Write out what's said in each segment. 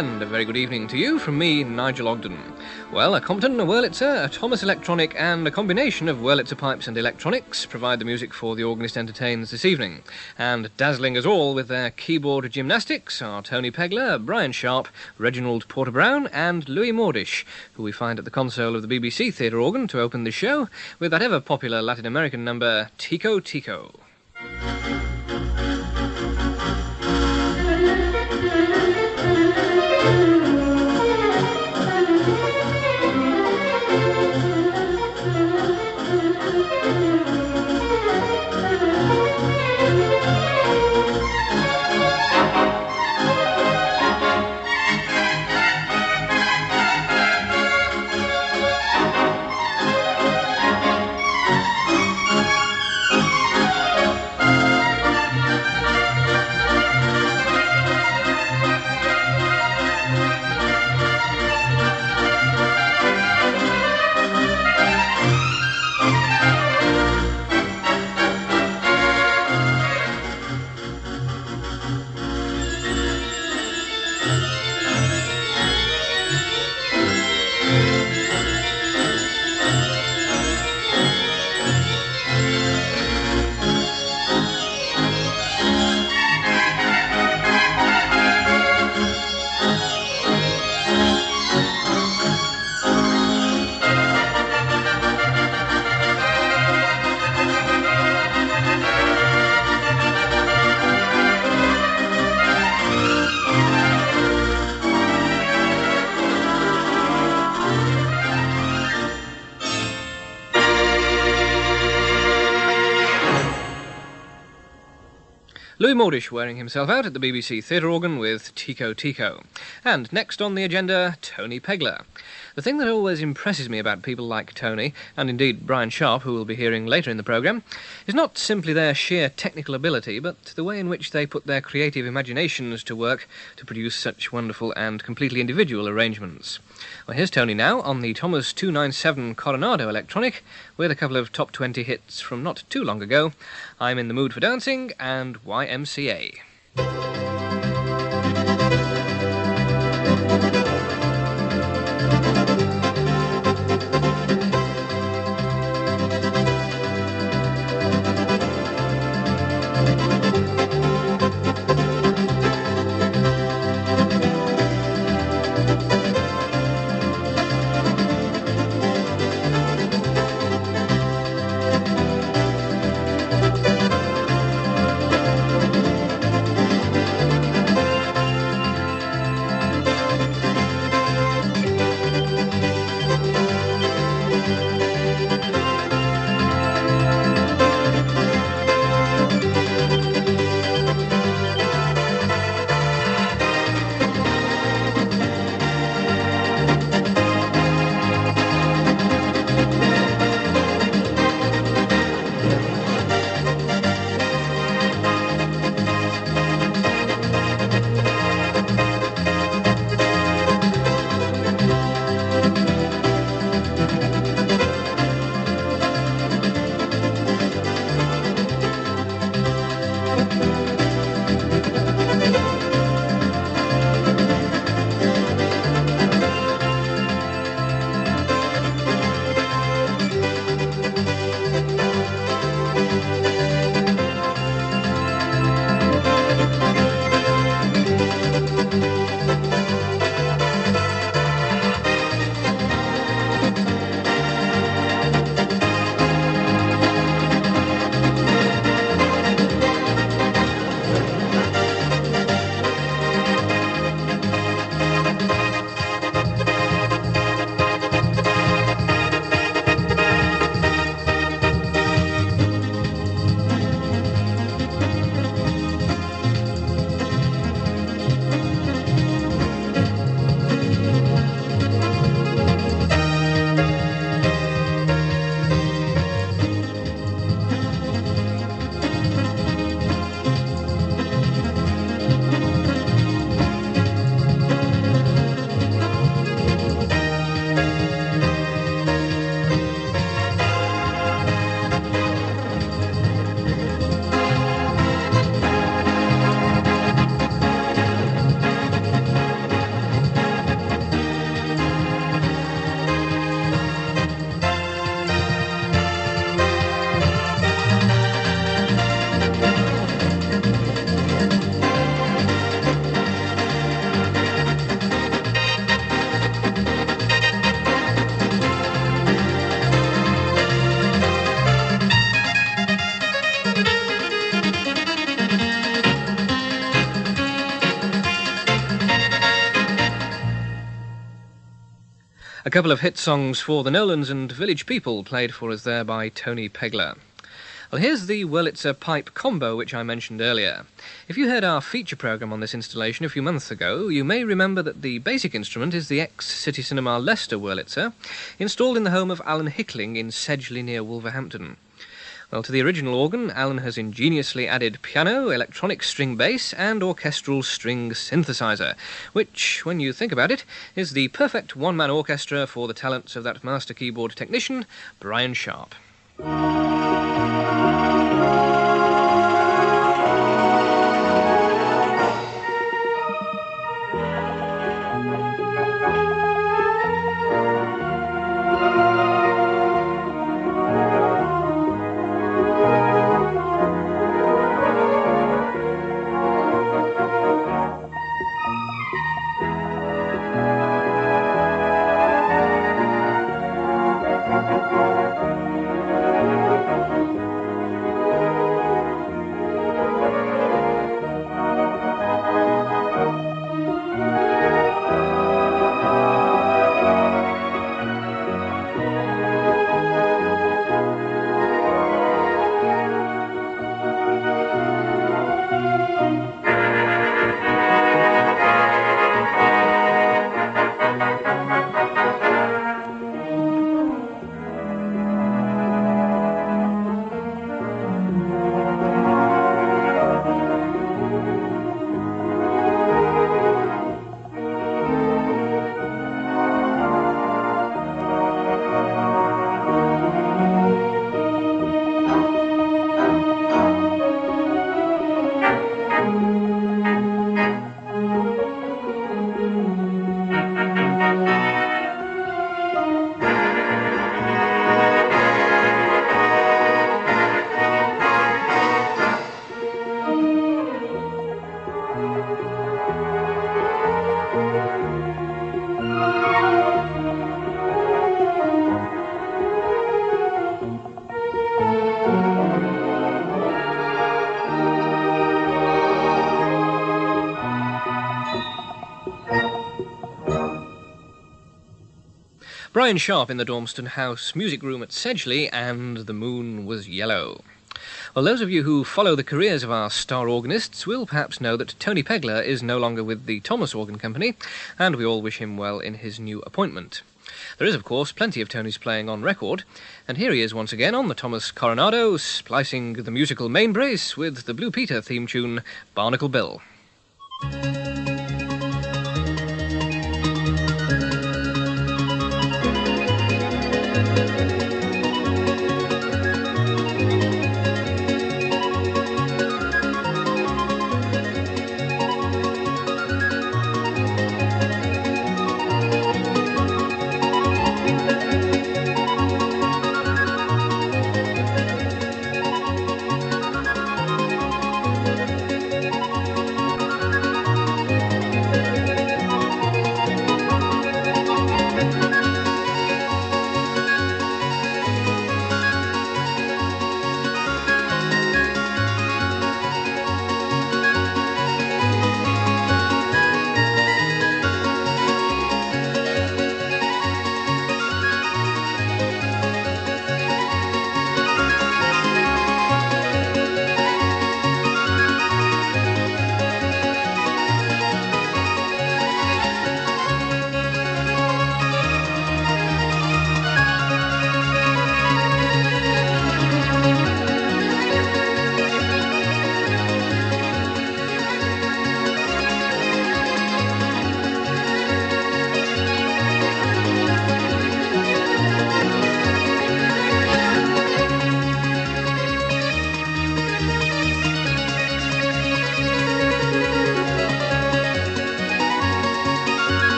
And a very good evening to you from me, Nigel Ogden. Well, a Compton, a Wurlitzer, a Thomas Electronic and a combination of Wurlitzer pipes and electronics provide the music for The Organist Entertains this evening. And dazzling us all with their keyboard gymnastics are Tony Pegler, Brian Sharp, Reginald Porter-Brown and Louis Mordish, who we find at the console of the BBC theatre organ to open the show with that ever-popular Latin American number, Tico Tico. Louis Mordish wearing himself out at the BBC theatre organ with Tico Tico. And next on the agenda, Tony Pegler. The thing that always impresses me about people like Tony, and indeed Brian Sharp, who we'll be hearing later in the programme, is not simply their sheer technical ability, but the way in which they put their creative imaginations to work to produce such wonderful and completely individual arrangements. Well, here's Tony now on the Thomas 297 Coronado Electronic with a couple of top 20 hits from not too long ago, I'm in the Mood for Dancing and YMCA. couple of hit songs for the Nolans and Village People played for us there by Tony Pegler. Well, here's the Wurlitzer pipe combo which I mentioned earlier. If you heard our feature programme on this installation a few months ago, you may remember that the basic instrument is the ex-City Cinema Leicester Wurlitzer, installed in the home of Alan Hickling in Sedgley near Wolverhampton. Well, to the original organ, Alan has ingeniously added piano, electronic string bass, and orchestral string synthesizer, which, when you think about it, is the perfect one-man orchestra for the talents of that master keyboard technician, Brian Sharp. Brian Sharp in the Dormston House music room at Sedgley, and The Moon Was Yellow. Well, those of you who follow the careers of our star organists will perhaps know that Tony Pegler is no longer with the Thomas Organ Company, and we all wish him well in his new appointment. There is, of course, plenty of Tony's playing on record, and here he is once again on the Thomas Coronado, splicing the musical main brace with the Blue Peter theme tune, Barnacle Bill.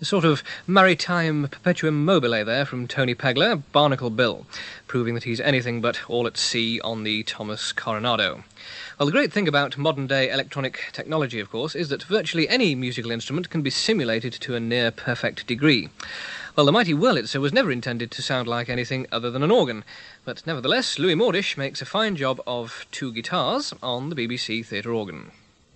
sort of maritime perpetuum mobile there from Tony Pegler, Barnacle Bill, proving that he's anything but all at sea on the Thomas Coronado. Well, the great thing about modern-day electronic technology, of course, is that virtually any musical instrument can be simulated to a near-perfect degree. Well, the mighty Wurlitzer was never intended to sound like anything other than an organ, but nevertheless, Louis Mordish makes a fine job of two guitars on the BBC theatre organ.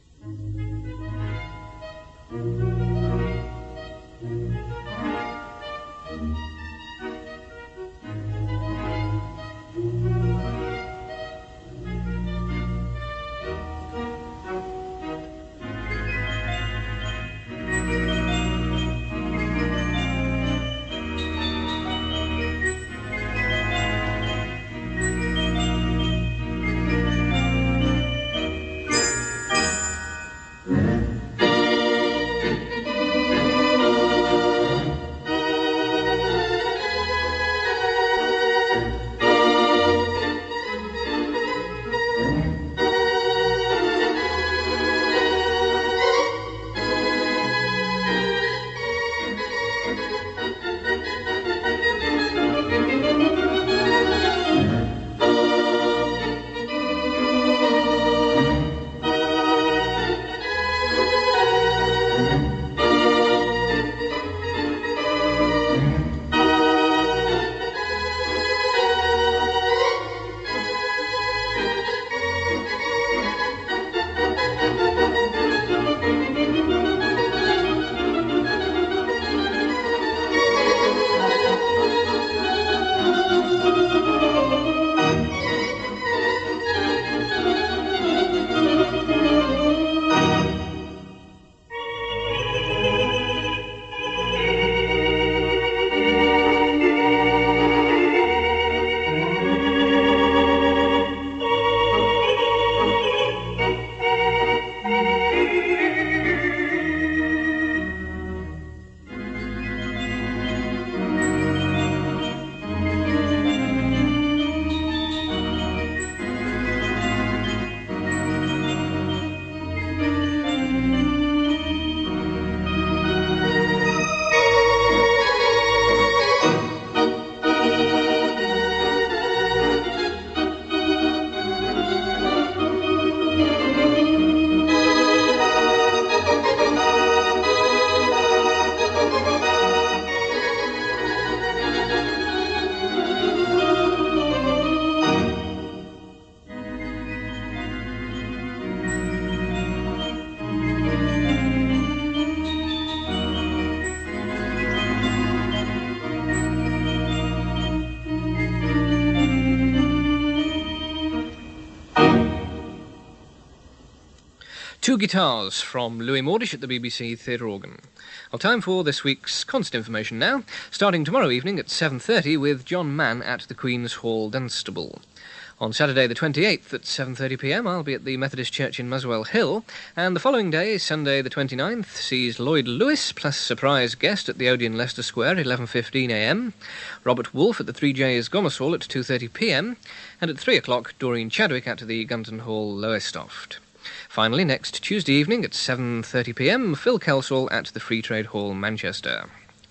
Two guitars from Louis Mordish at the BBC Theatre Organ. Well, time for this week's concert information now, starting tomorrow evening at 7:30 with John Mann at the Queen's Hall, Dunstable. On Saturday the 28th at 7:30pm, I'll be at the Methodist Church in Muswell Hill, and the following day, Sunday the 29th, sees Lloyd Lewis plus surprise guest at the Odeon, Leicester Square, 11:15am, Robert Wolfe at the 3J's Gomersall at 2:30pm, and at 3 o'clock, Doreen Chadwick at the Gunton Hall, Lowestoft. Finally, next Tuesday evening at 7:30pm, Phil Kelsall at the Free Trade Hall, Manchester.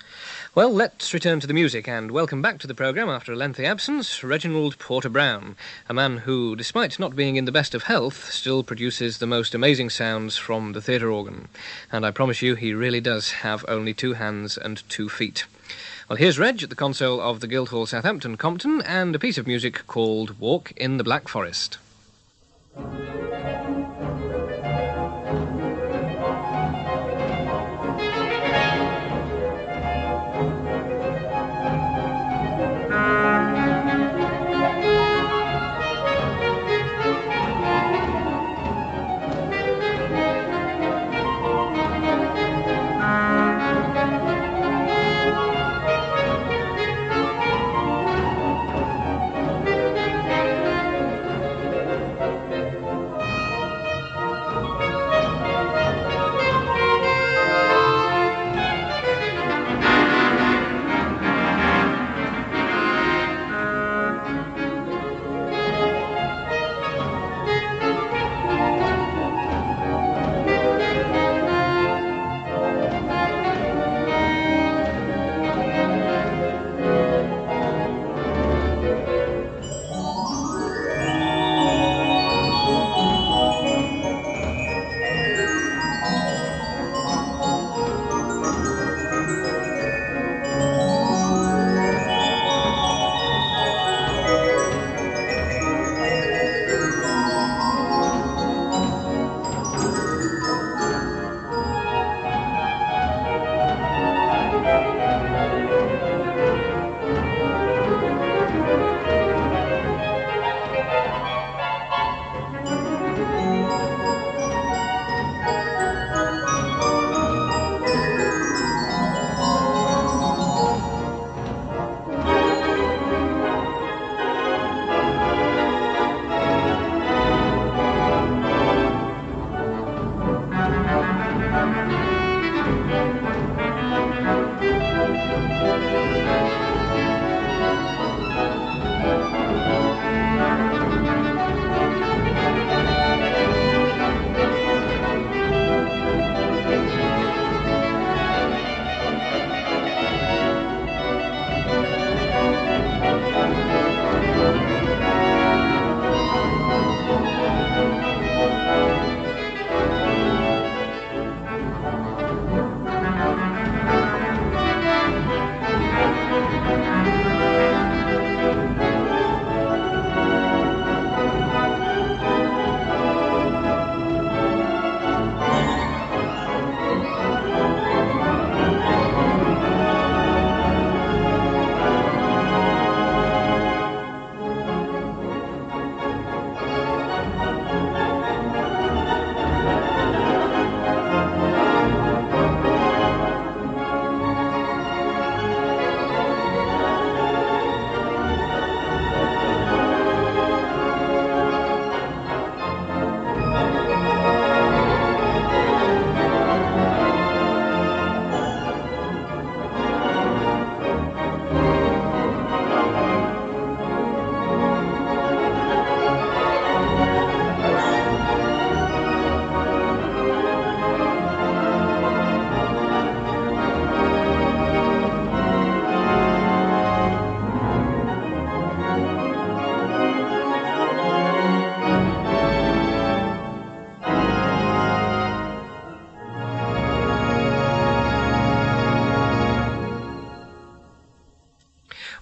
Well, let's return to the music and welcome back to the programme after a lengthy absence, Reginald Porter Brown, a man who, despite not being in the best of health, still produces the most amazing sounds from the theatre organ. And I promise you, he really does have only 2 hands and 2 feet. Well, here's Reg at the console of the Guildhall Southampton Compton and a piece of music called Walk in the Black Forest.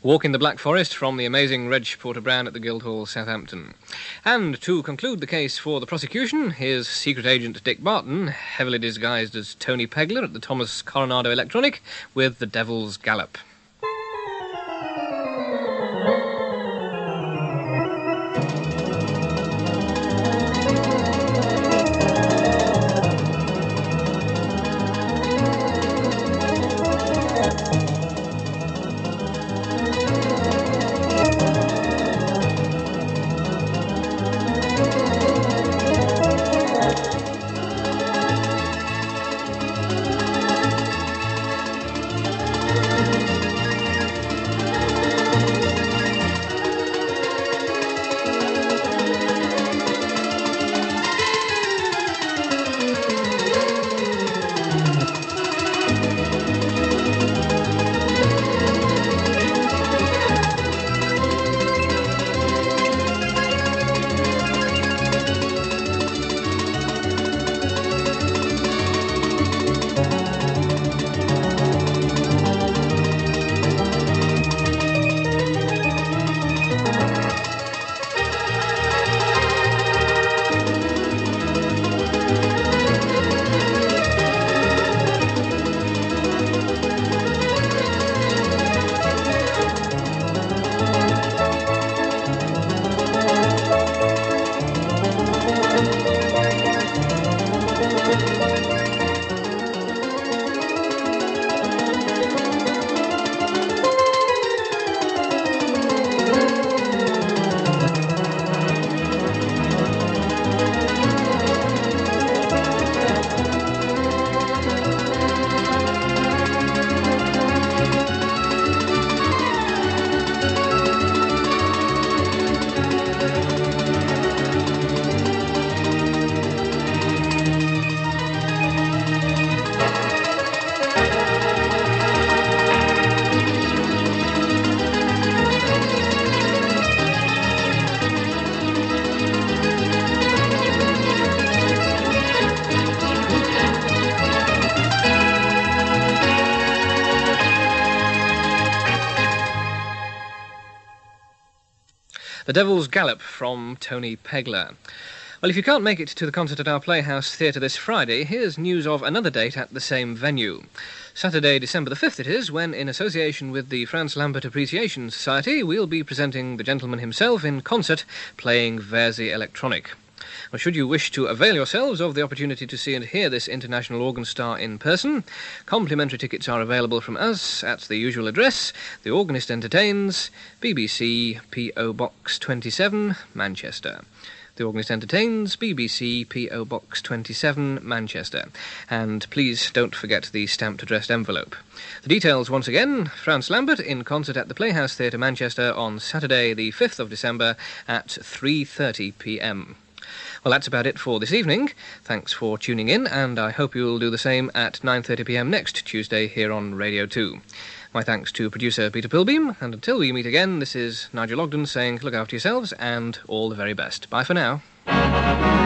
Walk in the Black Forest from the amazing Reg Porter-Brown at the Guildhall, Southampton. And to conclude the case for the prosecution, here's Secret Agent Dick Barton, heavily disguised as Tony Pegler at the Thomas Coronado Electronic, with The Devil's Gallop. The Devil's Gallop from Tony Pegler. Well, if you can't make it to the concert at our Playhouse Theatre this Friday, here's news of another date at the same venue. Saturday, December the 5th it is, when, in association with the Franz Lambert Appreciation Society, we'll be presenting the gentleman himself in concert, playing Verzi Electronic. Well, should you wish to avail yourselves of the opportunity to see and hear this international organ star in person, complimentary tickets are available from us at the usual address, The Organist Entertains, BBC, P.O. Box 27, Manchester. The Organist Entertains, BBC, P.O. Box 27, Manchester. And please don't forget the stamped addressed envelope. The details once again, Franz Lambert in concert at the Playhouse Theatre, Manchester on Saturday the 5th of December at 3:30pm. Well, that's about it for this evening. Thanks for tuning in, and I hope you'll do the same at 9:30pm next Tuesday here on Radio 2. My thanks to producer Peter Pilbeam, and until we meet again, this is Nigel Ogden saying look after yourselves and all the very best. Bye for now.